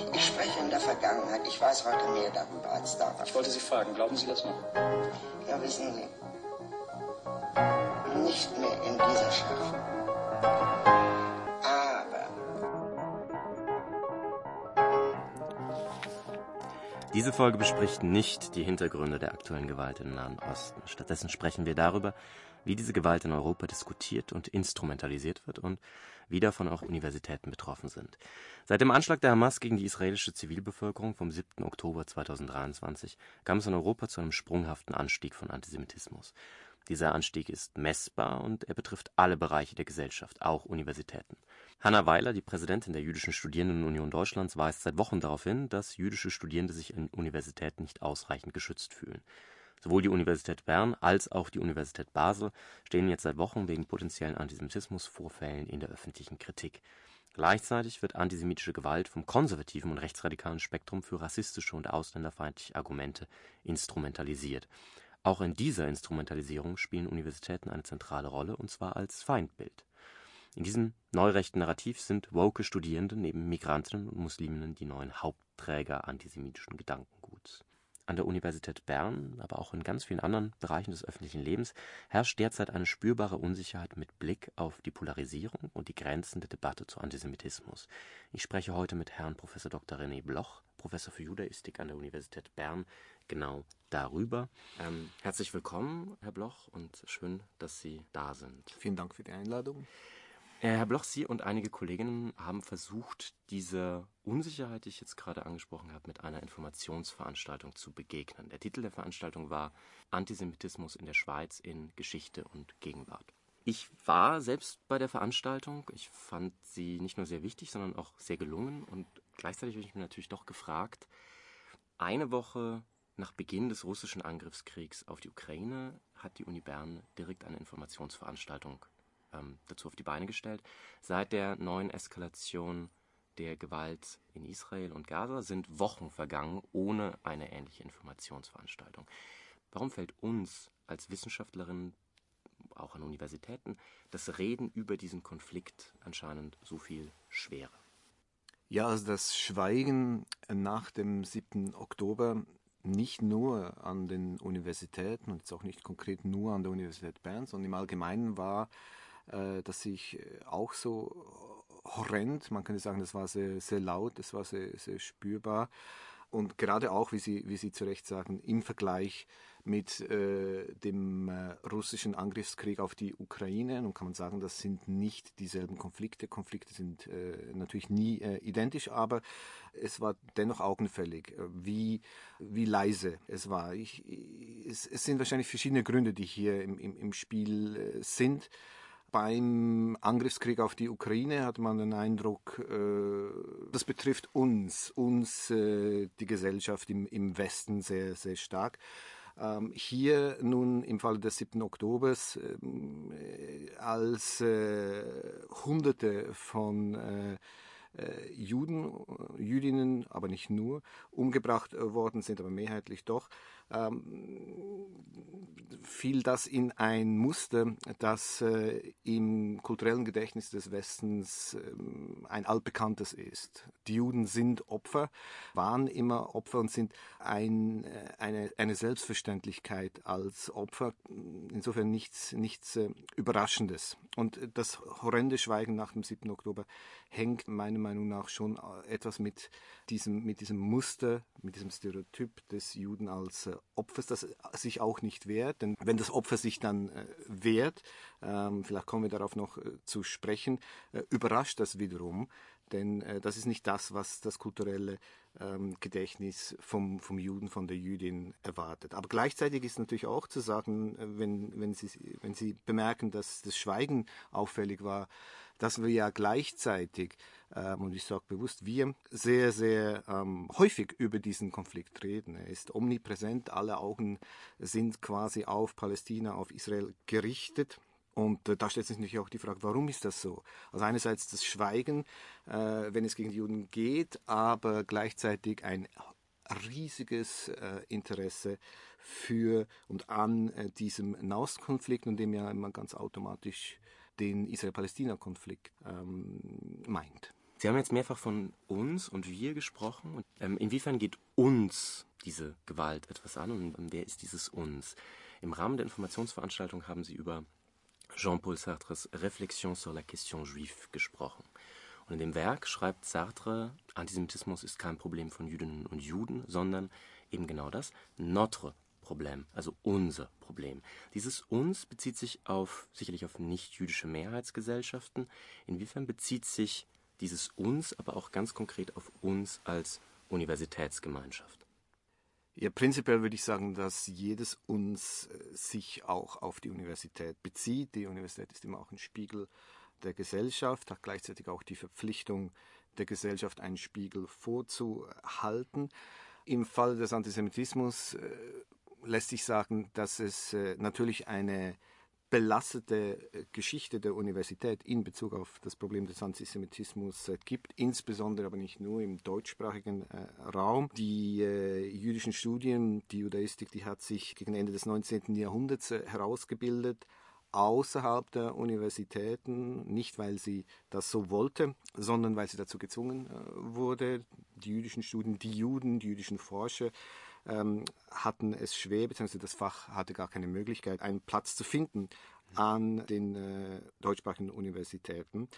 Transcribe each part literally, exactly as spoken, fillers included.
Ich spreche in der Vergangenheit. Ich weiß heute mehr darüber als damals. Ich wollte Sie fragen, glauben Sie das noch? Ja, wissen Sie, nicht mehr in dieser Schärfe. Aber... Diese Folge bespricht nicht die Hintergründe der aktuellen Gewalt im Nahen Osten. Stattdessen sprechen wir darüber, wie diese Gewalt in Europa diskutiert und instrumentalisiert wird und wie davon auch Universitäten betroffen sind. Seit dem Anschlag der Hamas gegen die israelische Zivilbevölkerung vom siebten Oktober zweitausenddreiundzwanzig kam es in Europa zu einem sprunghaften Anstieg von Antisemitismus. Dieser Anstieg ist messbar und er betrifft alle Bereiche der Gesellschaft, auch Universitäten. Hanna Weiler, die Präsidentin der Jüdischen Studierendenunion Deutschlands, weist seit Wochen darauf hin, dass jüdische Studierende sich in Universitäten nicht ausreichend geschützt fühlen. Sowohl die Universität Bern als auch die Universität Basel stehen jetzt seit Wochen wegen potenziellen Antisemitismusvorfällen in der öffentlichen Kritik. Gleichzeitig wird antisemitische Gewalt vom konservativen und rechtsradikalen Spektrum für rassistische und ausländerfeindliche Argumente instrumentalisiert. Auch in dieser Instrumentalisierung spielen Universitäten eine zentrale Rolle, und zwar als Feindbild. In diesem neurechten Narrativ sind woke Studierende neben Migrantinnen und Musliminnen die neuen Hauptträger antisemitischen Gedankenguts. An der Universität Bern, aber auch in ganz vielen anderen Bereichen des öffentlichen Lebens, herrscht derzeit eine spürbare Unsicherheit mit Blick auf die Polarisierung und die Grenzen der Debatte zu Antisemitismus. Ich spreche heute mit Herrn Professor Doktor René Bloch, Professor für Judaistik an der Universität Bern, genau darüber. Ähm, herzlich willkommen, Herr Bloch, und schön, dass Sie da sind. Vielen Dank für die Einladung. Herr Bloch, Sie und einige Kolleginnen haben versucht, dieser Unsicherheit, die ich jetzt gerade angesprochen habe, mit einer Informationsveranstaltung zu begegnen. Der Titel der Veranstaltung war Antisemitismus in der Schweiz in Geschichte und Gegenwart. Ich war selbst bei der Veranstaltung. Ich fand sie nicht nur sehr wichtig, sondern auch sehr gelungen. Und gleichzeitig habe ich mich natürlich doch gefragt, eine Woche nach Beginn des russischen Angriffskriegs auf die Ukraine hat die Uni Bern direkt eine Informationsveranstaltung ähm, dazu auf die Beine gestellt. Seit der neuen Eskalation der Gewalt in Israel und Gaza sind Wochen vergangen ohne eine ähnliche Informationsveranstaltung. Warum fällt uns als Wissenschaftlerinnen, auch an Universitäten, das Reden über diesen Konflikt anscheinend so viel schwerer? Ja, also das Schweigen nach dem siebten Oktober nicht nur an den Universitäten und jetzt auch nicht konkret nur an der Universität Bern, sondern im Allgemeinen war, äh, dass sich auch so horrend, man könnte sagen, das war sehr, sehr laut, das war sehr, sehr spürbar. Und gerade auch, wie Sie, wie Sie zu Recht sagen, im Vergleich mit äh, dem äh, russischen Angriffskrieg auf die Ukraine, nun kann man sagen, das sind nicht dieselben Konflikte. Konflikte sind äh, natürlich nie äh, identisch, aber es war dennoch augenfällig, äh, wie, wie leise es war. Ich, es, es sind wahrscheinlich verschiedene Gründe, die hier im, im, im Spiel äh, sind. Beim Angriffskrieg auf die Ukraine hat man den Eindruck, äh, das betrifft uns, uns, äh, die Gesellschaft im, im Westen sehr, sehr stark. Ähm, hier nun im Falle des siebten Oktobers, äh, als äh, Hunderte von äh, äh, Juden, Jüdinnen, aber nicht nur, umgebracht äh, worden sind, aber mehrheitlich doch, ähm, fiel das in ein Muster, das äh, im kulturellen Gedächtnis des Westens äh, ein altbekanntes ist. Die Juden sind Opfer, waren immer Opfer und sind ein, äh, eine, eine Selbstverständlichkeit als Opfer, insofern nichts, nichts äh, Überraschendes. Und das horrende Schweigen nach dem siebten Oktober hängt meiner Meinung nach schon etwas mit diesem, mit diesem Muster, mit diesem Stereotyp des Juden als äh, Opfers, das sich auch nicht wehrt. Denn wenn das Opfer sich dann äh, wehrt, ähm, vielleicht kommen wir darauf noch äh, zu sprechen, äh, überrascht das wiederum. Denn äh, das ist nicht das, was das kulturelle ähm, Gedächtnis vom, vom Juden, von der Jüdin erwartet. Aber gleichzeitig ist natürlich auch zu sagen, äh, wenn, wenn, Sie, wenn Sie bemerken, dass das Schweigen auffällig war, dass wir ja gleichzeitig, ähm, und ich sage bewusst wir, sehr, sehr ähm, häufig über diesen Konflikt reden. Er ist omnipräsent, alle Augen sind quasi auf Palästina, auf Israel gerichtet. Und äh, da stellt sich natürlich auch die Frage, warum ist das so? Also einerseits das Schweigen, äh, wenn es gegen die Juden geht, aber gleichzeitig ein riesiges äh, Interesse für und an äh, diesem Nahostkonflikt, und dem ja man ganz automatisch den Israel-Palästina-Konflikt ähm, meint. Sie haben jetzt mehrfach von uns und wir gesprochen. Ähm, inwiefern geht uns diese Gewalt etwas an und wer ist dieses uns? Im Rahmen der Informationsveranstaltung haben Sie über Jean-Paul Sartres Réflexion sur la question juive gesprochen. Und in dem Werk schreibt Sartre, Antisemitismus ist kein Problem von Jüdinnen und Juden, sondern eben genau das, notre Problem, also unser Problem. Dieses uns bezieht sich auf sicherlich auf nicht-jüdische Mehrheitsgesellschaften. Inwiefern bezieht sich dieses uns aber auch ganz konkret auf uns als Universitätsgemeinschaft? Ja, prinzipiell würde ich sagen, dass jedes uns äh, sich auch auf die Universität bezieht. Die Universität ist immer auch ein Spiegel der Gesellschaft, hat gleichzeitig auch die Verpflichtung der Gesellschaft, einen Spiegel vorzuhalten. Im Fall des Antisemitismus äh, lässt sich sagen, dass es äh, natürlich eine belastete Geschichte der Universität in Bezug auf das Problem des Antisemitismus äh, gibt, insbesondere aber nicht nur im deutschsprachigen äh, Raum. Die äh, jüdischen Studien, die Judaistik, die hat sich gegen Ende des neunzehnten Jahrhunderts äh, herausgebildet, außerhalb der Universitäten, nicht weil sie das so wollte, sondern weil sie dazu gezwungen äh, wurde. Die jüdischen Studien, die Juden, die jüdischen Forscher ähm, hatten es schwer, beziehungsweise das Fach hatte gar keine Möglichkeit, einen Platz zu finden an den äh, deutschsprachigen Universitäten.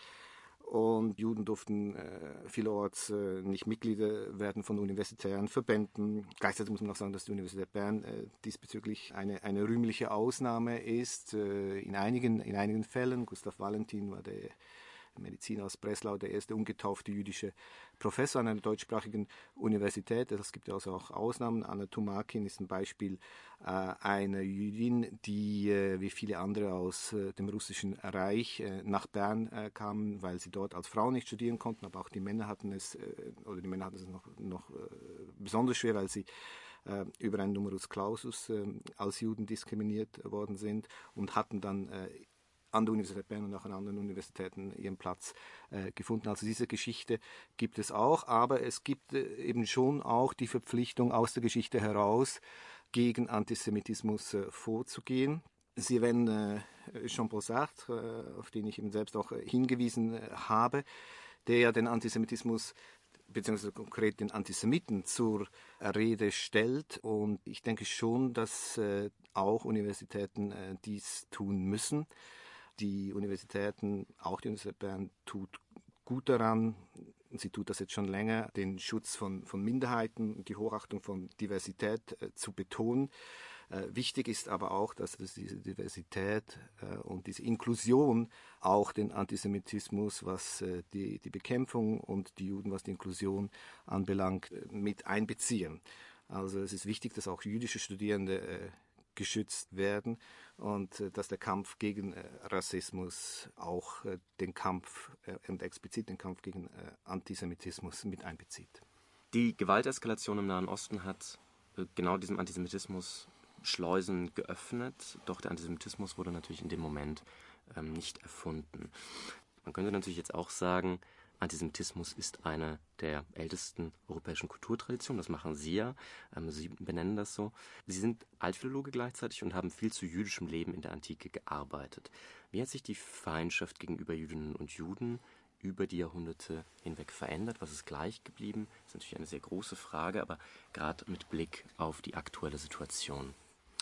Und Juden durften äh, vielerorts äh, nicht Mitglieder werden von universitären Verbänden. Gleichzeitig muss man auch sagen, dass die Universität Bern äh, diesbezüglich eine, eine rühmliche Ausnahme ist. Äh, in, einigen, in einigen Fällen, Gustav Valentin war der Mediziner aus Breslau, der erste ungetaufte jüdische Professor an einer deutschsprachigen Universität. Es gibt ja also auch Ausnahmen. Anna Tumakin ist ein Beispiel äh, einer Jüdin, die äh, wie viele andere aus äh, dem Russischen Reich äh, nach Bern äh, kamen, weil sie dort als Frauen nicht studieren konnten, aber auch die Männer hatten es, äh, oder die Männer hatten es noch, noch äh, besonders schwer, weil sie äh, über einen Numerus Clausus äh, als Juden diskriminiert worden sind und hatten dann äh, an der Universität Bern und auch an anderen Universitäten ihren Platz äh, gefunden. Also diese Geschichte gibt es auch, aber es gibt äh, eben schon auch die Verpflichtung, aus der Geschichte heraus gegen Antisemitismus äh, vorzugehen. Sie erwähnen äh, Jean-Paul Sartre, äh, auf den ich eben selbst auch äh, hingewiesen äh, habe, der ja den Antisemitismus beziehungsweise konkret den Antisemiten zur Rede stellt. Und ich denke schon, dass äh, auch Universitäten äh, dies tun müssen. Die Universitäten, auch die Universität Bern, tut gut daran, sie tut das jetzt schon länger, den Schutz von, von Minderheiten, die Hochachtung von Diversität äh, zu betonen. Äh, wichtig ist aber auch, dass diese Diversität äh, und diese Inklusion auch den Antisemitismus, was äh, die, die Bekämpfung und die Juden, was die Inklusion anbelangt, äh, mit einbeziehen. Also es ist wichtig, dass auch jüdische Studierende äh, geschützt werden und äh, dass der Kampf gegen äh, Rassismus auch äh, den Kampf äh, und explizit den Kampf gegen äh, Antisemitismus mit einbezieht. Die Gewalteskalation im Nahen Osten hat äh, genau diesem Antisemitismus Schleusen geöffnet, doch der Antisemitismus wurde natürlich in dem Moment ähm, nicht erfunden. Man könnte natürlich jetzt auch sagen, Antisemitismus ist eine der ältesten europäischen Kulturtraditionen, das machen Sie ja, ähm, Sie benennen das so. Sie sind Altphilologe gleichzeitig und haben viel zu jüdischem Leben in der Antike gearbeitet. Wie hat sich die Feindschaft gegenüber Jüdinnen und Juden über die Jahrhunderte hinweg verändert? Was ist gleich geblieben? Das ist natürlich eine sehr große Frage, aber gerade mit Blick auf die aktuelle Situation.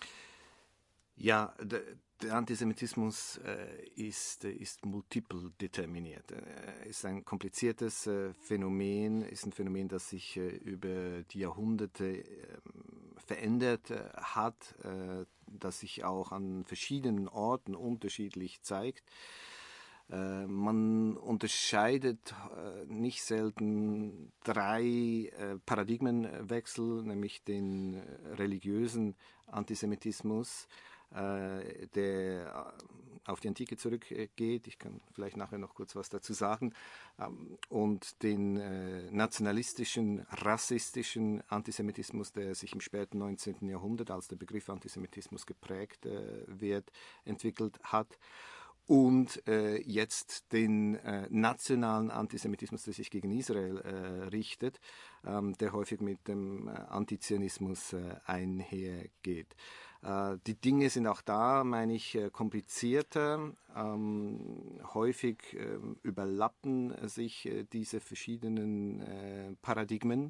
Ja, der, der Antisemitismus äh, ist, ist multiple determiniert. Er ist ein kompliziertes äh, Phänomen, ist ein Phänomen, das sich äh, über die Jahrhunderte äh, verändert äh, hat, äh, das sich auch an verschiedenen Orten unterschiedlich zeigt. Äh, man unterscheidet äh, nicht selten drei äh, Paradigmenwechsel, nämlich den äh, religiösen Antisemitismus, äh, der auf die Antike zurückgeht. Ich kann vielleicht nachher noch kurz was dazu sagen. Ähm, und den äh, nationalistischen, rassistischen Antisemitismus, der sich im späten neunzehnten Jahrhundert, als der Begriff Antisemitismus geprägt äh, wird, entwickelt hat. Und äh, jetzt den äh, nationalen Antisemitismus, der sich gegen Israel äh, richtet, ähm, der häufig mit dem äh, Antizionismus äh, einhergeht. Äh, die Dinge sind auch da, meine ich, äh, komplizierter. Ähm, häufig äh, überlappen sich äh, diese verschiedenen äh, Paradigmen.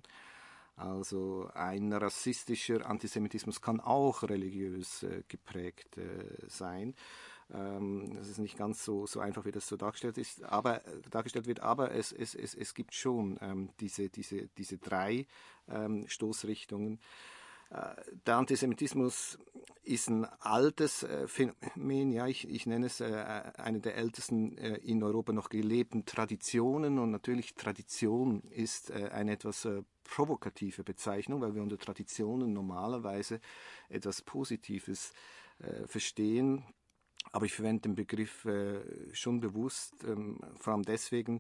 Also ein rassistischer Antisemitismus kann auch religiös äh, geprägt äh, sein. Ähm, das ist nicht ganz so, so einfach, wie das so dargestellt ist, aber äh, dargestellt wird, aber es, es, es, es gibt schon ähm, diese, diese, diese drei ähm, Stoßrichtungen. Äh, der Antisemitismus ist ein altes äh, Phänomen, ja, ich, ich nenne es äh, eine der ältesten äh, in Europa noch gelebten Traditionen, und natürlich Tradition ist äh, eine etwas äh, provokative Bezeichnung, weil wir unter Traditionen normalerweise etwas Positives äh, verstehen. Aber ich verwende den Begriff äh, schon bewusst, ähm, vor allem deswegen,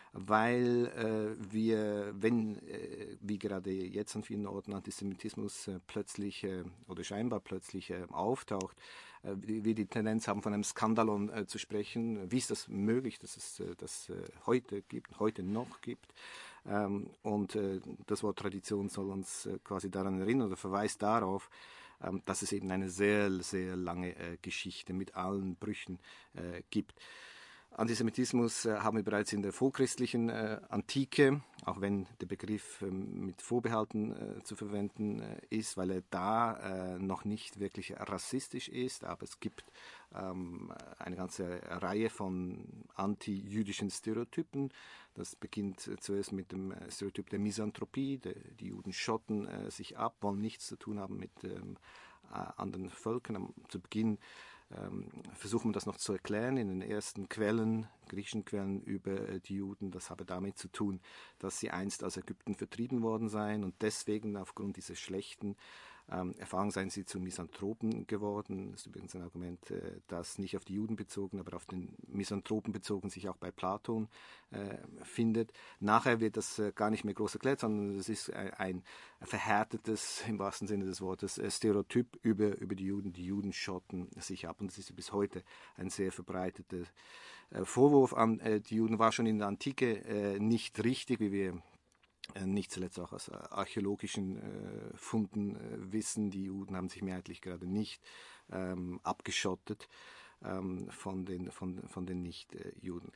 weil äh, wir, wenn, äh, wie gerade jetzt an vielen Orten Antisemitismus äh, plötzlich äh, oder scheinbar plötzlich äh, auftaucht, äh, wir die Tendenz haben, von einem Skandalon äh, zu sprechen. Wie ist das möglich, dass es äh, das äh, heute gibt, heute noch gibt? Ähm, und äh, das Wort Tradition soll uns äh, quasi daran erinnern oder verweist darauf, ähm, dass es eben eine sehr, sehr lange äh, Geschichte mit allen Brüchen äh, gibt. Antisemitismus äh, haben wir bereits in der vorchristlichen äh, Antike, auch wenn der Begriff ähm, mit Vorbehalten äh, zu verwenden äh, ist, weil er da äh, noch nicht wirklich rassistisch ist, aber es gibt ähm, eine ganze Reihe von anti-jüdischen Stereotypen. Das beginnt äh, zuerst mit dem äh, Stereotyp der Misanthropie, der, die Juden schotten äh, sich ab, wollen nichts zu tun haben mit ähm, äh, anderen Völkern. Am, zu Beginn Ähm, versuchen wir das noch zu erklären in den ersten Quellen, griechischen Quellen über äh, die Juden. Das habe damit zu tun, dass sie einst aus Ägypten vertrieben worden seien und deswegen aufgrund dieser schlechten ähm, Erfahrungen seien sie zu Misanthropen geworden. Das ist übrigens ein Argument, äh, das nicht auf die Juden bezogen, aber auf den Misanthropen bezogen sich auch bei Platon äh, findet. Nachher wird das äh, gar nicht mehr groß erklärt, sondern es ist ein, ein verhärtetes, im wahrsten Sinne des Wortes, äh, Stereotyp über, über die Juden. Die Juden schotten sich ab und das ist bis heute ein sehr verbreiteter äh, Vorwurf an äh, die Juden. War schon in der Antike äh, nicht richtig, wie wir nicht zuletzt auch aus archäologischen äh, Funden äh, wissen. Die Juden haben sich mehrheitlich gerade nicht ähm, abgeschottet ähm, von den, von, von den Nicht-Juden.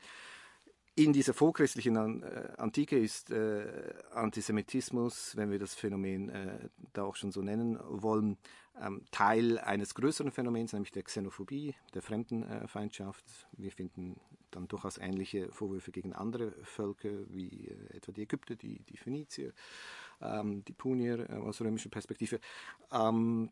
In dieser vorchristlichen äh, Antike ist äh, Antisemitismus, wenn wir das Phänomen äh, da auch schon so nennen wollen, ähm, Teil eines größeren Phänomens, nämlich der Xenophobie, der Fremdenfeindschaft. Wir finden dann durchaus ähnliche Vorwürfe gegen andere Völker, wie äh, etwa die Ägypter, die, die Phönizier, ähm, die Punier äh, aus römischer Perspektive. Ähm,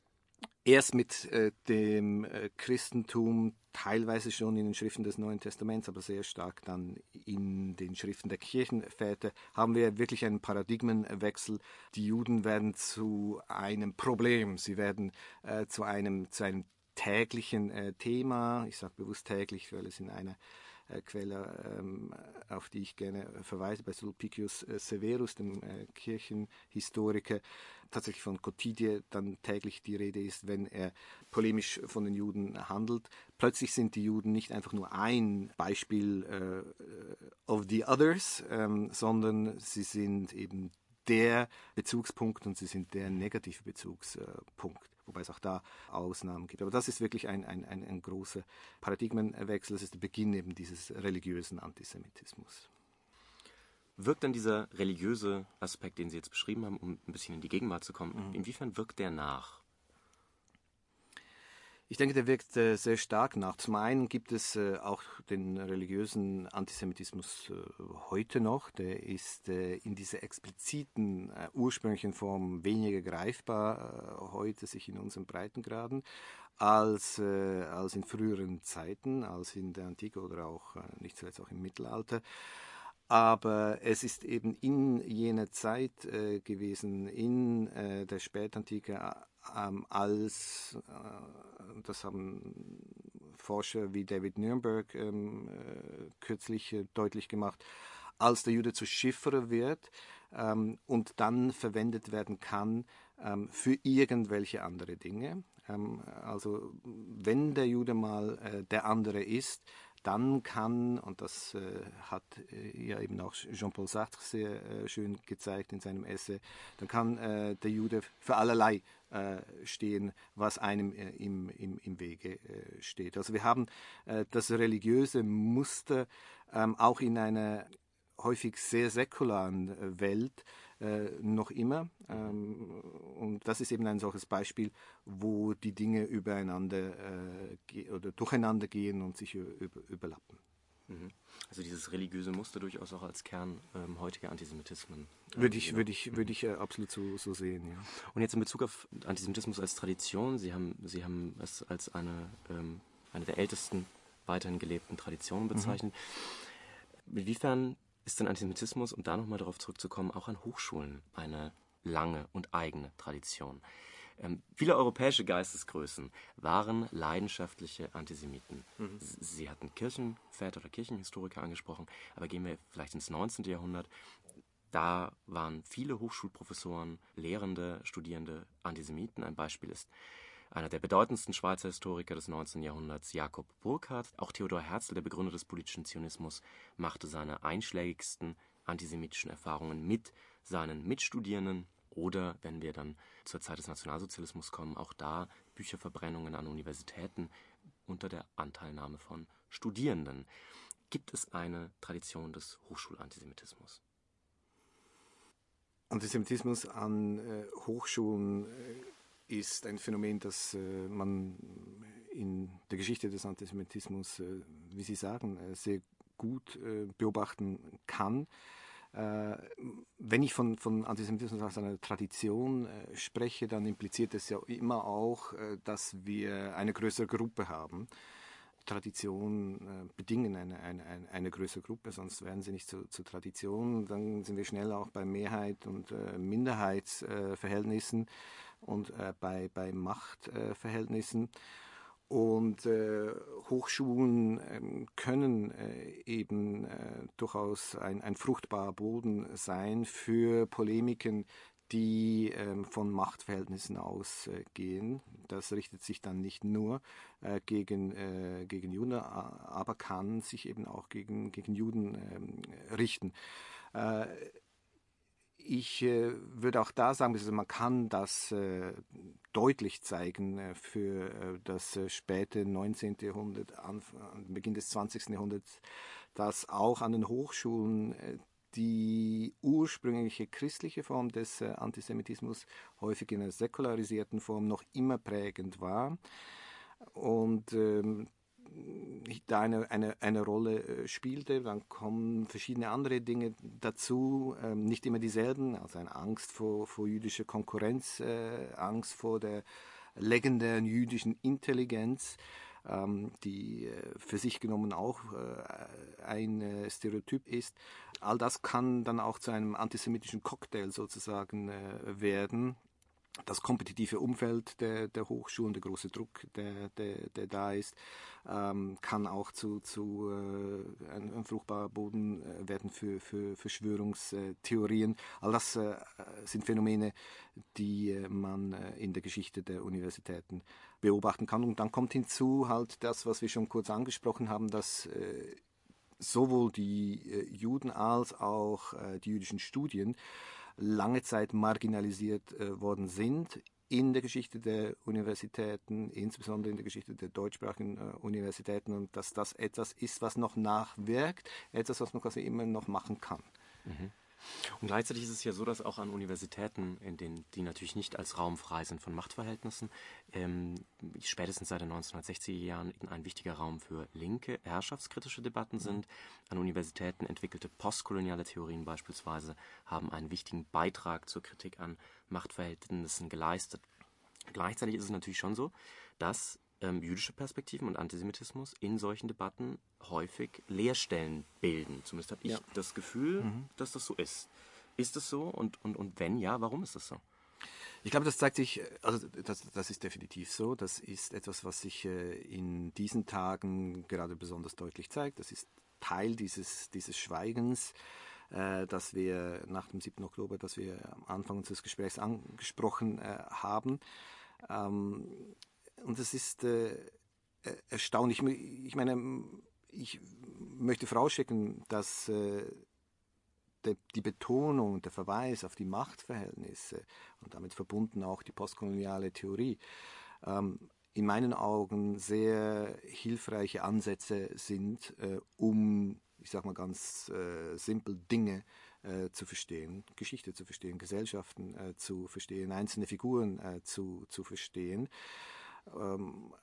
Erst mit äh, dem äh, Christentum, teilweise schon in den Schriften des Neuen Testaments, aber sehr stark dann in den Schriften der Kirchenväter, haben wir wirklich einen Paradigmenwechsel. Die Juden werden zu einem Problem, sie werden äh, zu einem, zu einem täglichen äh, Thema, ich sage bewusst täglich, weil es in einer äh, Quelle, ähm, auf die ich gerne verweise, bei Sulpicius äh, Severus, dem äh, Kirchenhistoriker, tatsächlich von Quotidie dann täglich die Rede ist, wenn er polemisch von den Juden handelt. Plötzlich sind die Juden nicht einfach nur ein Beispiel äh, of the others, ähm, sondern sie sind eben der Bezugspunkt und sie sind der negative Bezugspunkt, wobei es auch da Ausnahmen gibt. Aber das ist wirklich ein, ein, ein, ein großer Paradigmenwechsel. Das ist der Beginn eben dieses religiösen Antisemitismus. Wirkt dann dieser religiöse Aspekt, den Sie jetzt beschrieben haben, um ein bisschen in die Gegenwart zu kommen, Mhm. inwiefern wirkt der nach? Ich denke, der wirkt äh, sehr stark nach. Zum einen gibt es äh, auch den religiösen Antisemitismus äh, heute noch. Der ist äh, in dieser expliziten, äh, ursprünglichen Form weniger greifbar äh, heute, sich in unseren Breitengraden, als, äh, als in früheren Zeiten, als in der Antike oder auch äh, nicht zuletzt auch im Mittelalter. Aber es ist eben in jener Zeit äh, gewesen, in äh, der Spätantike, ähm, als, äh, das haben Forscher wie David Nürnberg ähm, äh, kürzlich äh, deutlich gemacht, als der Jude zu Chiffre wird ähm, und dann verwendet werden kann ähm, für irgendwelche andere Dinge. Ähm, also wenn der Jude mal äh, der andere ist, dann kann, und das äh, hat äh, ja eben auch Jean-Paul Sartre sehr äh, schön gezeigt in seinem Essay, dann kann äh, der Jude für allerlei äh, stehen, was einem äh, im, im, im Wege äh, steht. Also wir haben äh, das religiöse Muster ähm, auch in einer häufig sehr säkularen äh, Welt äh, noch immer. Ähm, und das ist eben ein solches Beispiel, wo die Dinge übereinander äh, ge- oder durcheinander gehen und sich über, überlappen. Also dieses religiöse Muster durchaus auch als Kern ähm, heutiger Antisemitismen. Äh, Würde ich, genau. würde ich, würde ich äh, absolut so, so sehen, ja. Und jetzt in Bezug auf Antisemitismus als Tradition, Sie haben, Sie haben es als eine, ähm, eine der ältesten weiterhin gelebten Traditionen bezeichnet. Mhm. Inwiefern ist denn Antisemitismus, um da nochmal darauf zurückzukommen, auch an Hochschulen eine lange und eigene Tradition? Ähm, viele europäische Geistesgrößen waren leidenschaftliche Antisemiten. Mhm. Sie hatten Kirchenväter oder Kirchenhistoriker angesprochen, aber gehen wir vielleicht ins neunzehnten. Jahrhundert. Da waren viele Hochschulprofessoren, Lehrende, Studierende Antisemiten. Ein Beispiel ist einer der bedeutendsten Schweizer Historiker des neunzehnten. Jahrhunderts, Jakob Burckhardt. Auch Theodor Herzl, der Begründer des politischen Zionismus, machte seine einschlägigsten antisemitischen Erfahrungen mit seinen Mitstudierenden. Oder, wenn wir dann zur Zeit des Nationalsozialismus kommen, auch da Bücherverbrennungen an Universitäten unter der Anteilnahme von Studierenden. Gibt es eine Tradition des Hochschulantisemitismus? Antisemitismus an äh, Hochschulen äh, ist ein Phänomen, das äh, man in der Geschichte des Antisemitismus, äh, wie Sie sagen, äh, sehr gut äh, beobachten kann. Äh, wenn ich von, von Antisemitismus als einer Tradition äh, spreche, dann impliziert es ja immer auch, äh, dass wir eine größere Gruppe haben. Tradition äh, bedingen eine, eine, eine, eine größere Gruppe, sonst werden sie nicht zu, zu Tradition. Dann sind wir schnell auch bei Mehrheit- und äh, Minderheitsverhältnissen äh, und äh, bei, bei Machtverhältnissen. Äh, Und äh, Hochschulen äh, können äh, eben äh, durchaus ein, ein fruchtbarer Boden sein für Polemiken, die äh, von Machtverhältnissen ausgehen. Äh, das richtet sich dann nicht nur äh, gegen, äh, gegen Juden, aber kann sich eben auch gegen, gegen Juden äh, richten. Äh, Ich äh, würde auch da sagen, also man kann das äh, deutlich zeigen äh, für äh, das äh, späte neunzehnten. Jahrhundert, Anfang, Beginn des zwanzigsten. Jahrhunderts, dass auch an den Hochschulen äh, die ursprüngliche christliche Form des äh, Antisemitismus häufig in einer säkularisierten Form noch immer prägend war. Und ähm, da eine, eine, eine Rolle spielte. Dann kommen verschiedene andere Dinge dazu, ähm, nicht immer dieselben, also eine Angst vor, vor jüdischer Konkurrenz, äh, Angst vor der legendären jüdischen Intelligenz, ähm, die äh, für sich genommen auch äh, ein äh, Stereotyp ist. All das kann dann auch zu einem antisemitischen Cocktail sozusagen äh, werden. Das kompetitive Umfeld der, der Hochschulen, der große Druck, der, der, der da ist, ähm, kann auch zu, zu äh, ein, ein fruchtbarer Boden äh, werden für, für Verschwörungstheorien. All das äh, sind Phänomene, die äh, man äh, in der Geschichte der Universitäten beobachten kann. Und dann kommt hinzu halt das, was wir schon kurz angesprochen haben, dass äh, sowohl die äh, Juden als auch äh, die jüdischen Studien lange Zeit marginalisiert äh, worden sind in der Geschichte der Universitäten, insbesondere in der Geschichte der deutschsprachigen äh, Universitäten, und dass das etwas ist, was noch nachwirkt, etwas, was man quasi immer noch machen kann. Mhm. Und gleichzeitig ist es ja so, dass auch an Universitäten, in denen, die natürlich nicht als Raum frei sind von Machtverhältnissen, ähm, spätestens seit den neunzehnhundertsechziger Jahren ein wichtiger Raum für linke, herrschaftskritische Debatten sind. An Universitäten entwickelte postkoloniale Theorien beispielsweise haben einen wichtigen Beitrag zur Kritik an Machtverhältnissen geleistet. Gleichzeitig ist es natürlich schon so, dass ähm, jüdische Perspektiven und Antisemitismus in solchen Debatten häufig Leerstellen bilden. Zumindest habe ich ja. das Gefühl, mhm. dass das so ist. Ist es so? Und, und, und wenn ja, warum ist das so? Ich glaube, das zeigt sich, also das, das ist definitiv so. Das ist etwas, was sich äh, in diesen Tagen gerade besonders deutlich zeigt. Das ist Teil dieses, dieses Schweigens, äh, das wir nach dem siebten Oktober, das wir am Anfang unseres Gesprächs angesprochen äh, haben. Ähm, und es ist äh, erstaunlich. Ich meine, ich möchte vorausschicken, dass äh, de, die Betonung und der Verweis auf die Machtverhältnisse und damit verbunden auch die postkoloniale Theorie ähm, in meinen Augen sehr hilfreiche Ansätze sind, äh, um, ich sage mal ganz äh, simpel, Dinge äh, zu verstehen, Geschichte zu verstehen, Gesellschaften äh, zu verstehen, einzelne Figuren äh, zu, zu verstehen. Ähm,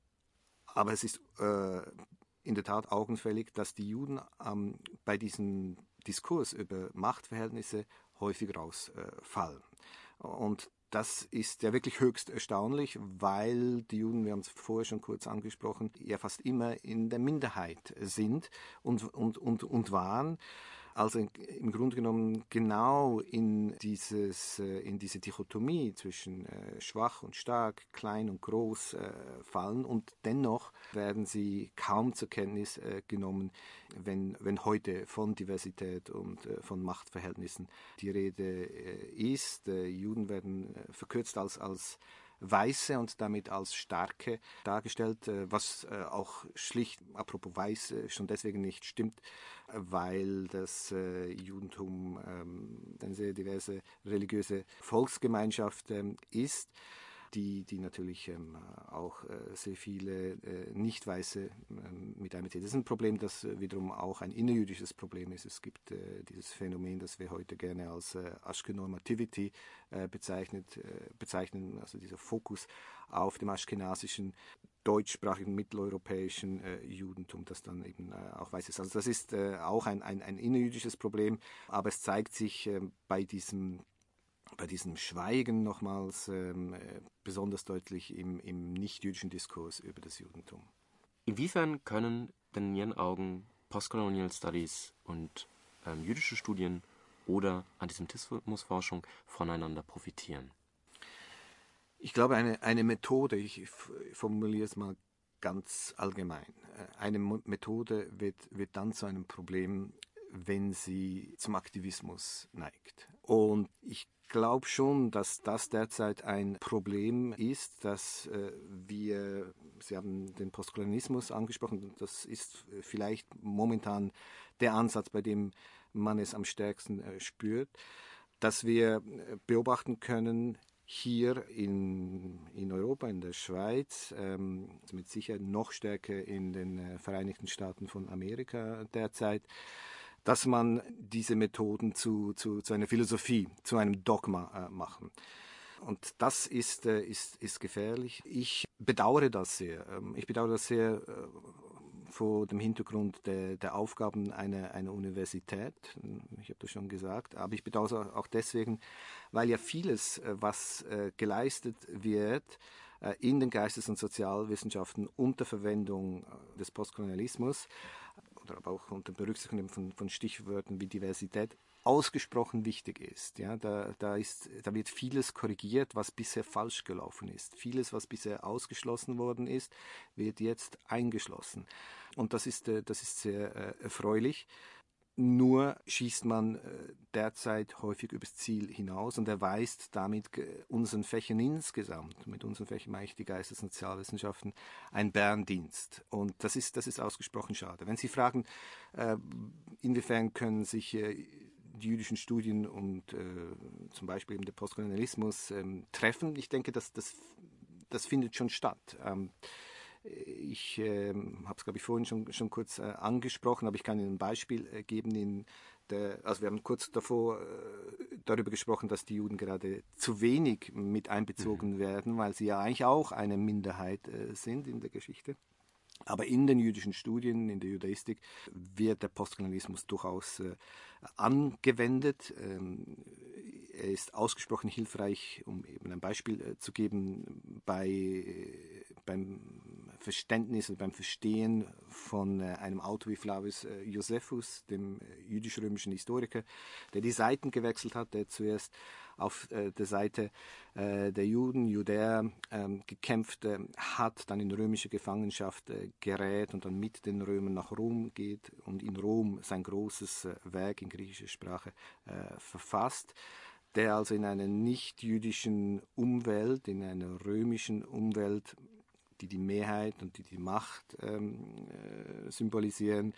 aber es ist äh, in der Tat augenfällig, dass die Juden ähm, bei diesem Diskurs über Machtverhältnisse häufig rausfallen. Äh, Und das ist ja wirklich höchst erstaunlich, weil die Juden, wir haben es vorher schon kurz angesprochen, ja fast immer in der Minderheit sind und, und, und, und waren. Also im Grunde genommen genau in, dieses, in diese Dichotomie zwischen äh, schwach und stark, klein und groß äh, fallen und dennoch werden sie kaum zur Kenntnis äh, genommen, wenn, wenn heute von Diversität und äh, von Machtverhältnissen die Rede äh, ist. Äh, Juden werden äh, verkürzt als, als Weiße und damit als Starke dargestellt, was auch schlicht, apropos Weiß, schon deswegen nicht stimmt, weil das Judentum eine sehr diverse religiöse Volksgemeinschaft ist, die, die natürlich ähm, auch äh, sehr viele äh, Nicht-Weiße ähm, mit einbezieht. Das ist ein Problem, das äh, wiederum auch ein innerjüdisches Problem ist. Es gibt äh, dieses Phänomen, das wir heute gerne als äh, Ashkenormativity äh, bezeichnet, äh, bezeichnen, also dieser Fokus auf dem aschkenasischen, deutschsprachigen, mitteleuropäischen äh, Judentum, das dann eben äh, auch weiß ist. Also das ist äh, auch ein, ein, ein innerjüdisches Problem, aber es zeigt sich äh, bei diesem bei diesem Schweigen nochmals ähm, besonders deutlich im, im nicht-jüdischen Diskurs über das Judentum. Inwiefern können denn in Ihren Augen Postcolonial Studies und ähm, jüdische Studien oder Antisemitismusforschung voneinander profitieren? Ich glaube, eine, eine Methode, ich formuliere es mal ganz allgemein, eine Methode wird, wird dann zu einem Problem, wenn sie zum Aktivismus neigt. Und ich glaube schon, dass das derzeit ein Problem ist, dass äh, wir, Sie haben den Postkolonialismus angesprochen, das ist vielleicht momentan der Ansatz, bei dem man es am stärksten äh, spürt, dass wir beobachten können, hier in, in Europa, in der Schweiz, ähm, mit Sicherheit noch stärker in den äh, Vereinigten Staaten von Amerika derzeit, dass man diese Methoden zu, zu, zu einer Philosophie, zu einem Dogma äh, machen. Und das ist, äh, ist, ist gefährlich. Ich bedauere das sehr. Ähm, ich bedauere das sehr äh, vor dem Hintergrund der, der Aufgaben einer, einer Universität. Ich habe das schon gesagt. Aber ich bedauere es auch deswegen, weil ja vieles, äh, was äh, geleistet wird, äh, in den Geistes- und Sozialwissenschaften unter Verwendung äh, des Postkolonialismus, aber auch unter Berücksichtigung von, von Stichwörtern wie Diversität, ausgesprochen wichtig ist. Ja, da, da ist, da wird vieles korrigiert, was bisher falsch gelaufen ist. Vieles, was bisher ausgeschlossen worden ist, wird jetzt eingeschlossen. Und das ist, das ist sehr äh, erfreulich. Nur schießt man äh, derzeit häufig übers Ziel hinaus und erweist damit äh, unseren Fächern insgesamt, mit unseren Fächern meine ich die Geistes- und Sozialwissenschaften, einen Bärendienst. Und das ist, das ist ausgesprochen schade. Wenn Sie fragen, äh, inwiefern können sich äh, die jüdischen Studien und äh, zum Beispiel eben der Postkolonialismus ähm, treffen, ich denke, dass das, das findet schon statt. Ähm, Ich äh, habe es, glaube ich, vorhin schon, schon kurz äh, angesprochen, aber ich kann Ihnen ein Beispiel äh, geben. In der, also wir haben kurz davor äh, darüber gesprochen, dass die Juden gerade zu wenig mit einbezogen mhm. werden, weil sie ja eigentlich auch eine Minderheit äh, sind in der Geschichte. Aber in den jüdischen Studien, in der Judaistik, wird der Postkolonialismus durchaus äh, angewendet. Ähm, er ist ausgesprochen hilfreich, um eben ein Beispiel äh, zu geben, bei, äh, beim Verständnis und beim Verstehen von äh, einem Autor wie Flavius äh, Josephus, dem äh, jüdisch-römischen Historiker, der die Seiten gewechselt hat, der zuerst auf äh, der Seite äh, der Juden, Judäer, ähm, gekämpft äh, hat, dann in römische Gefangenschaft äh, gerät und dann mit den Römern nach Rom geht und in Rom sein großes äh, Werk in griechischer Sprache äh, verfasst, der also in einer nicht-jüdischen Umwelt, in einer römischen Umwelt die die Mehrheit und die die Macht ähm, äh, symbolisieren,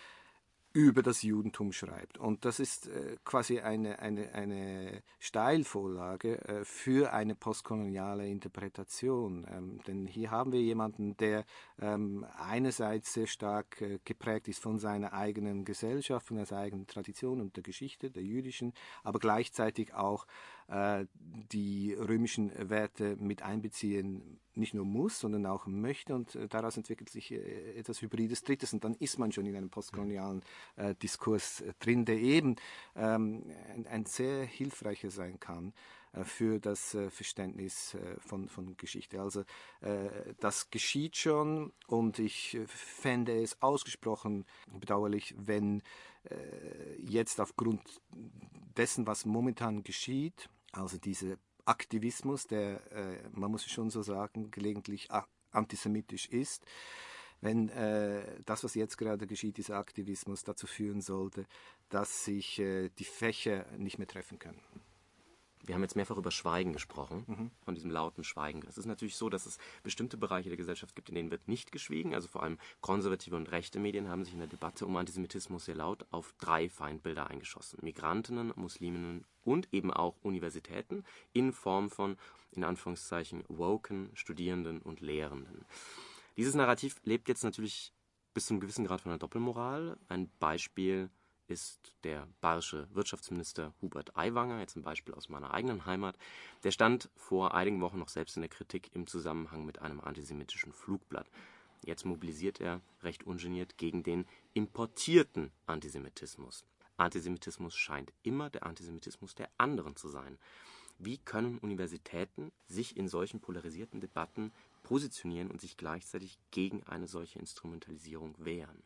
über das Judentum schreibt. Und das ist äh, quasi eine, eine, eine Steilvorlage äh, für eine postkoloniale Interpretation. Ähm, denn hier haben wir jemanden, der ähm, einerseits sehr stark äh, geprägt ist von seiner eigenen Gesellschaft, von seiner eigenen Tradition und der Geschichte, der jüdischen, aber gleichzeitig auch äh, die römischen Werte mit einbeziehen nicht nur muss, sondern auch möchte, und äh, daraus entwickelt sich äh, etwas Hybrides Drittes, und dann ist man schon in einem postkolonialen äh, Diskurs äh, drin, der eben ähm, ein, ein sehr hilfreicher sein kann äh, für das äh, Verständnis äh, von, von Geschichte. Also äh, das geschieht schon, und ich äh, fände es ausgesprochen bedauerlich, wenn äh, jetzt aufgrund dessen, was momentan geschieht, also diese Aktivismus, der, äh, man muss es schon so sagen, gelegentlich antisemitisch ist, wenn äh, das, was jetzt gerade geschieht, dieser Aktivismus dazu führen sollte, dass sich äh, die Fächer nicht mehr treffen können. Wir haben jetzt mehrfach über Schweigen gesprochen, mhm. von diesem lauten Schweigen. Es ist natürlich so, dass es bestimmte Bereiche der Gesellschaft gibt, in denen wird nicht geschwiegen. Also vor allem konservative und rechte Medien haben sich in der Debatte um Antisemitismus sehr laut auf drei Feindbilder eingeschossen. Migrantinnen, Musliminnen und eben auch Universitäten in Form von, in Anführungszeichen, woken Studierenden und Lehrenden. Dieses Narrativ lebt jetzt natürlich bis zu einem gewissen Grad von einer Doppelmoral. Ein Beispiel ist der bayerische Wirtschaftsminister Hubert Aiwanger, jetzt ein Beispiel aus meiner eigenen Heimat. Der stand vor einigen Wochen noch selbst in der Kritik im Zusammenhang mit einem antisemitischen Flugblatt. Jetzt mobilisiert er recht ungeniert gegen den importierten Antisemitismus. Antisemitismus scheint immer der Antisemitismus der anderen zu sein. Wie können Universitäten sich in solchen polarisierten Debatten positionieren und sich gleichzeitig gegen eine solche Instrumentalisierung wehren?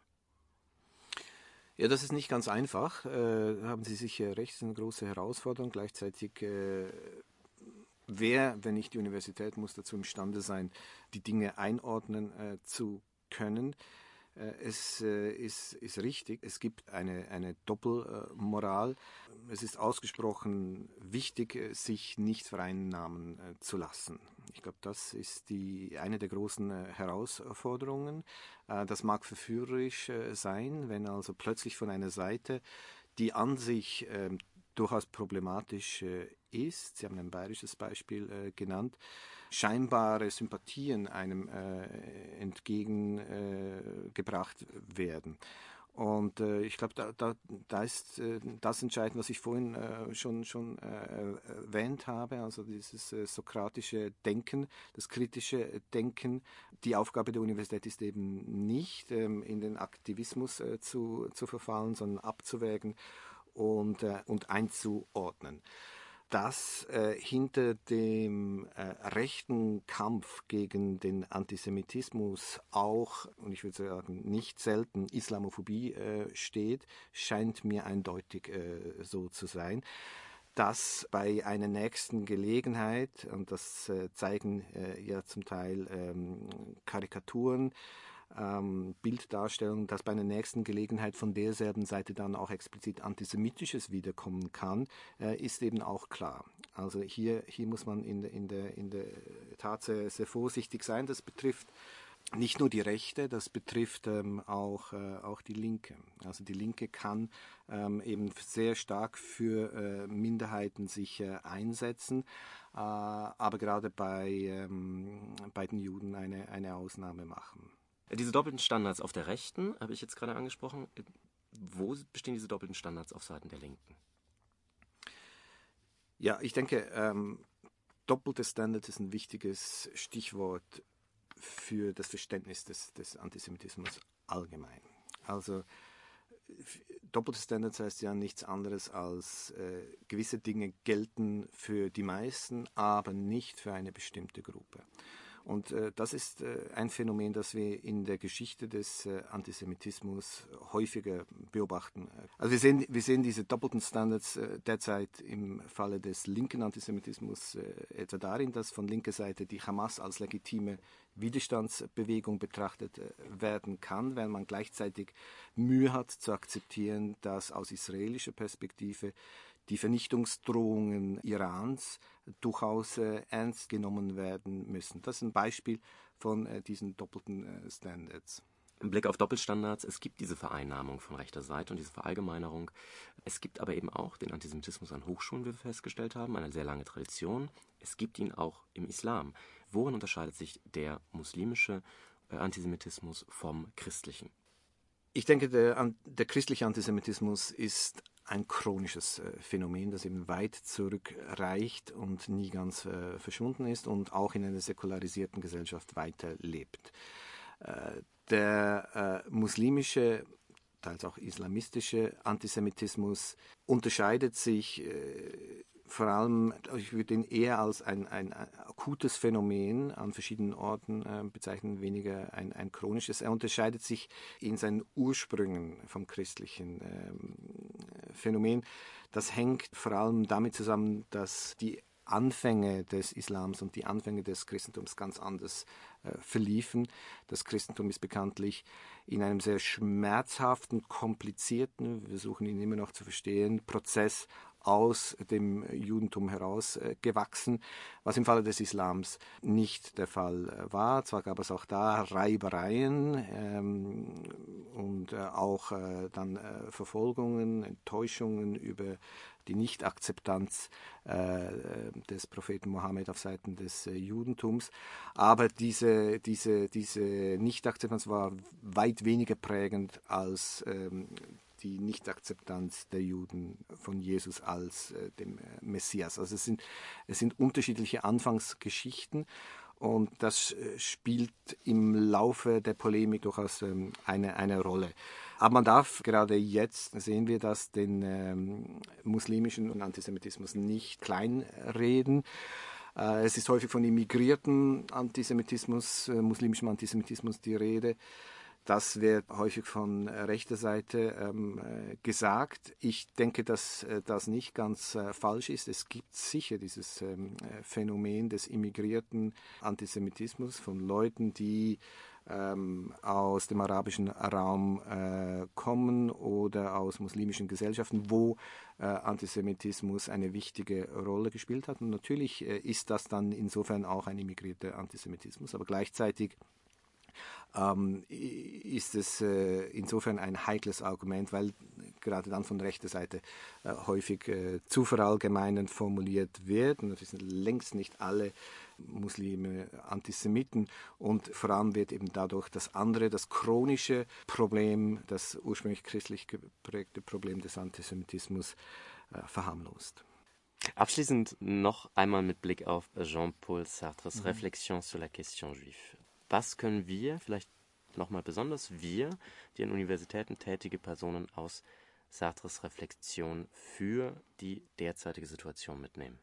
Ja, das ist nicht ganz einfach. Äh, haben Sie sicher recht, es ist eine große Herausforderung. Gleichzeitig, äh, wer, wenn nicht die Universität, muss dazu imstande sein, die Dinge einordnen äh, zu können. Äh, es äh, ist, ist richtig, es gibt eine, eine Doppelmoral. Es ist ausgesprochen wichtig, äh, sich nicht vereinnahmen äh, zu lassen. Ich glaube, das ist die, eine der großen äh, Herausforderungen. Äh, das mag verführerisch äh, sein, wenn also plötzlich von einer Seite, die an sich äh, durchaus problematisch äh, ist, Sie haben ein bayerisches Beispiel äh, genannt, scheinbare Sympathien einem äh, entgegengebracht äh, werden. Und äh, ich glaube, da, da, da ist äh, das entscheidend, was ich vorhin äh, schon, schon äh, erwähnt habe, also dieses äh, sokratische Denken, das kritische Denken. Die Aufgabe der Universität ist eben nicht, ähm, in den Aktivismus äh, zu, zu verfallen, sondern abzuwägen und, äh, und einzuordnen. Dass äh, hinter dem äh, rechten Kampf gegen den Antisemitismus auch, und ich würde sagen nicht selten, Islamophobie äh, steht, scheint mir eindeutig äh, so zu sein. Dass bei einer nächsten Gelegenheit, und das äh, zeigen äh, ja zum Teil ähm, Karikaturen, Ähm, Bilddarstellung, dass bei einer nächsten Gelegenheit von derselben Seite dann auch explizit Antisemitisches wiederkommen kann, äh, ist eben auch klar. Also hier, hier muss man in, in, der, in der Tat sehr, sehr vorsichtig sein. Das betrifft nicht nur die Rechte, das betrifft ähm, auch, äh, auch die Linke. Also die Linke kann ähm, eben sehr stark für äh, Minderheiten sich äh, einsetzen, äh, aber gerade bei, ähm, bei den Juden eine, eine Ausnahme machen. Diese doppelten Standards auf der Rechten, habe ich jetzt gerade angesprochen. Wo bestehen diese doppelten Standards auf Seiten der Linken? Ja, ich denke, ähm, doppelte Standards ist ein wichtiges Stichwort für das Verständnis des, des Antisemitismus allgemein. Also doppelte Standards heißt ja nichts anderes als äh, gewisse Dinge gelten für die meisten, aber nicht für eine bestimmte Gruppe. Und äh, das ist äh, ein Phänomen, das wir in der Geschichte des äh, Antisemitismus häufiger beobachten. Also wir sehen, wir sehen diese doppelten Standards äh, derzeit im Falle des linken Antisemitismus äh, etwa darin, dass von linker Seite die Hamas als legitime Widerstandsbewegung betrachtet äh, werden kann, während man gleichzeitig Mühe hat zu akzeptieren, dass aus israelischer Perspektive die Vernichtungsdrohungen Irans durchaus äh, ernst genommen werden müssen. Das ist ein Beispiel von äh, diesen doppelten äh, Standards. Im Blick auf Doppelstandards, es gibt diese Vereinnahmung von rechter Seite und diese Verallgemeinerung. Es gibt aber eben auch den Antisemitismus an Hochschulen, wie wir festgestellt haben, eine sehr lange Tradition. Es gibt ihn auch im Islam. Worin unterscheidet sich der muslimische äh, Antisemitismus vom christlichen? Ich denke, der, der christliche Antisemitismus ist ein chronisches äh, Phänomen, das eben weit zurückreicht und nie ganz äh, verschwunden ist und auch in einer säkularisierten Gesellschaft weiterlebt. Äh, der äh, muslimische, teils auch islamistische Antisemitismus unterscheidet sich äh, vor allem, ich würde ihn eher als ein, ein, ein akutes Phänomen an verschiedenen Orten äh, bezeichnen, weniger ein, ein chronisches. Er unterscheidet sich in seinen Ursprüngen vom christlichen ähm, Phänomen. Das hängt vor allem damit zusammen, dass die Anfänge des Islams und die Anfänge des Christentums ganz anders äh, verliefen. Das Christentum ist bekanntlich in einem sehr schmerzhaften, komplizierten, wir versuchen ihn immer noch zu verstehen, Prozess aus dem Judentum heraus äh, gewachsen, was im Falle des Islams nicht der Fall äh, war. Zwar gab es auch da Reibereien ähm, und äh, auch äh, dann äh, Verfolgungen, Enttäuschungen über die Nichtakzeptanz äh, des Propheten Mohammed auf Seiten des äh, Judentums. Aber diese, diese, diese Nichtakzeptanz war weit weniger prägend als ähm, die Nichtakzeptanz der Juden von Jesus als äh, dem äh, Messias. Also es sind, es sind unterschiedliche Anfangsgeschichten und das äh, spielt im Laufe der Polemik durchaus ähm, eine, eine Rolle. Aber man darf gerade jetzt, sehen wir das, den ähm, muslimischen Antisemitismus nicht kleinreden. Äh, es ist häufig von immigrierten Antisemitismus, äh, muslimischem Antisemitismus die Rede. Das wird häufig von rechter Seite ähm, gesagt. Ich denke, dass äh, das nicht ganz äh, falsch ist. Es gibt sicher dieses ähm, Phänomen des immigrierten Antisemitismus von Leuten, die ähm, aus dem arabischen Raum äh, kommen oder aus muslimischen Gesellschaften, wo äh, Antisemitismus eine wichtige Rolle gespielt hat. Und natürlich äh, ist das dann insofern auch ein immigrierter Antisemitismus, aber gleichzeitig Ähm, ist es äh, insofern ein heikles Argument, weil gerade dann von rechter Seite äh, häufig äh, zu verallgemeinend formuliert wird. Und das sind längst nicht alle Muslime Antisemiten. Und vor allem wird eben dadurch das andere, das chronische Problem, das ursprünglich christlich geprägte Problem des Antisemitismus äh, verharmlost. Abschließend noch einmal mit Blick auf Jean-Paul Sartres mhm. Réflexion sur la question juive. Was können wir, vielleicht nochmal besonders wir, die an Universitäten tätige Personen aus Sartres Reflexion für die derzeitige Situation mitnehmen?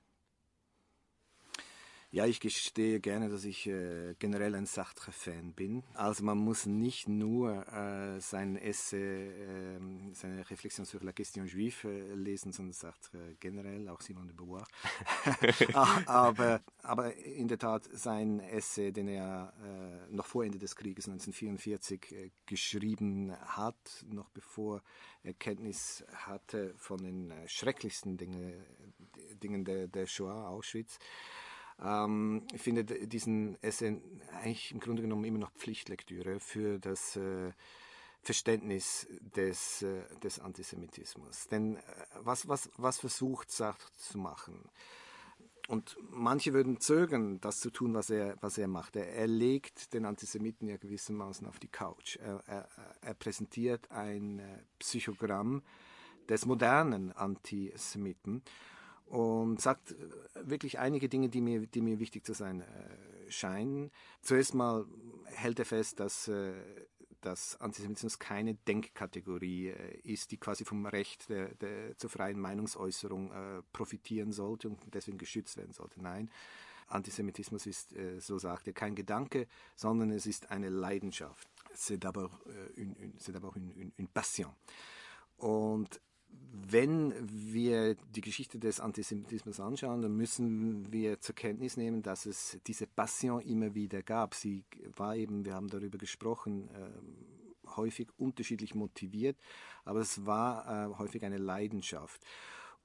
Ja, ich gestehe gerne, dass ich äh, generell ein Sartre-Fan bin. Also man muss nicht nur äh, sein Essay, äh, seine Réflexion sur la question juive äh, lesen, sondern Sartre generell, auch Simone de Beauvoir. aber, aber in der Tat sein Essay, den er äh, noch vor Ende des Krieges neunzehnhundertvierundvierzig äh, geschrieben hat, noch bevor er Kenntnis hatte von den äh, schrecklichsten Dinge, Dingen der, der Shoah, Auschwitz. Ähm, ich finde diesen Essay eigentlich im Grunde genommen immer noch Pflichtlektüre für das äh, Verständnis des, äh, des Antisemitismus. Denn äh, was, was, was versucht Sartre zu machen? Und manche würden zögern, das zu tun, was er, was er macht. Er, er legt den Antisemiten ja gewissermaßen auf die Couch. Er, er, er präsentiert ein äh, Psychogramm des modernen Antisemiten und sagt wirklich einige Dinge, die mir, die mir wichtig zu sein äh, scheinen. Zuerst mal hält er fest, dass, äh, dass Antisemitismus keine Denkkategorie äh, ist, die quasi vom Recht der, der, zur freien Meinungsäußerung äh, profitieren sollte und deswegen geschützt werden sollte. Nein, Antisemitismus ist, äh, so sagt er, kein Gedanke, sondern es ist eine Leidenschaft. C'est d'abord äh, une, une, c'est d'abord une, une, une passion. Und wenn wir die Geschichte des Antisemitismus anschauen, dann müssen wir zur Kenntnis nehmen, dass es diese Passion immer wieder gab. Sie war eben, wir haben darüber gesprochen, äh, häufig unterschiedlich motiviert, aber es war äh, häufig eine Leidenschaft.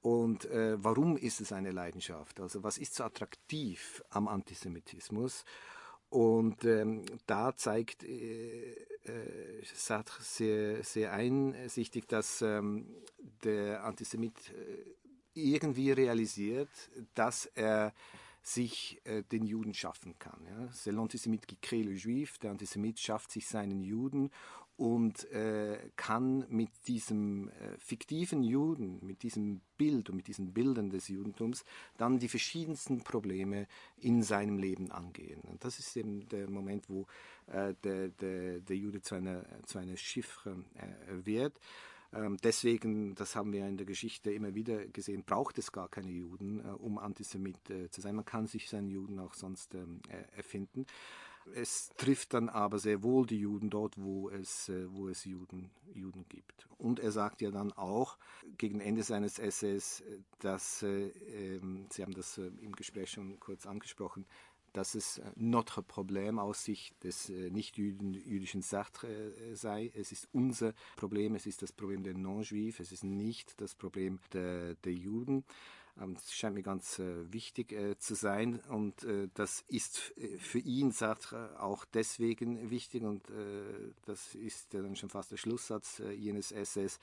Und äh, warum ist es eine Leidenschaft? Also was ist so attraktiv am Antisemitismus? Und ähm, da zeigt äh, äh, Sartre sehr, sehr einsichtig, dass ähm, der Antisemit äh, irgendwie realisiert, dass er sich äh, den Juden schaffen kann. Ja? C'est l'antisémite qui crée le juif, der Antisemit schafft sich seinen Juden und äh, kann mit diesem äh, fiktiven Juden, mit diesem Bild und mit diesen Bildern des Judentums dann die verschiedensten Probleme in seinem Leben angehen. Und das ist eben der Moment, wo äh, der, der, der Jude zu einer, zu einer Chiffre äh, wird. Ähm, deswegen, das haben wir in der Geschichte immer wieder gesehen, braucht es gar keine Juden, äh, um Antisemit äh, zu sein. Man kann sich seinen Juden auch sonst ähm, äh, erfinden. Es trifft dann aber sehr wohl die Juden dort, wo es, äh, wo es Juden, Juden gibt. Und er sagt ja dann auch gegen Ende seines Essays, dass, äh, äh, Sie haben das äh, im Gespräch schon kurz angesprochen, dass es notre Problem aus Sicht des äh, nicht-jüdischen Sartre äh, sei. Es ist unser Problem, es ist das Problem der Non-Juifs, es ist nicht das Problem der, der Juden. Ähm, das scheint mir ganz äh, wichtig äh, zu sein und äh, das ist äh, für ihn, Sartre, auch deswegen wichtig und äh, das ist dann schon fast der Schlusssatz äh, jenes Essays,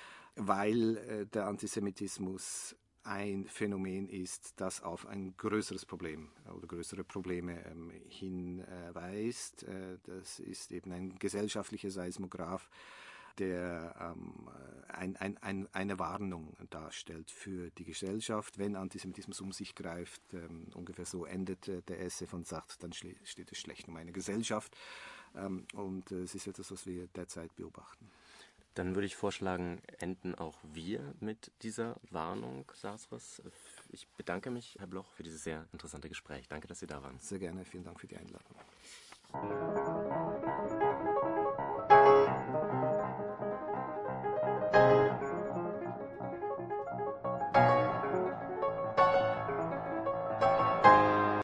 weil äh, der Antisemitismus ein Phänomen ist, das auf ein größeres Problem oder größere Probleme ähm, hinweist. Äh, das ist eben ein gesellschaftlicher Seismograph, der ähm, ein, ein, ein, eine Warnung darstellt für die Gesellschaft. Wenn Antisemitismus um sich greift, ähm, ungefähr so endet äh, der Essay von Sartre, dann steht es schlecht um eine Gesellschaft. Ähm, und äh, es ist etwas, was wir derzeit beobachten. Dann würde ich vorschlagen, enden auch wir mit dieser Warnung Sartres. Ich bedanke mich, Herr Bloch, für dieses sehr interessante Gespräch. Danke, dass Sie da waren. Sehr gerne. Vielen Dank für die Einladung.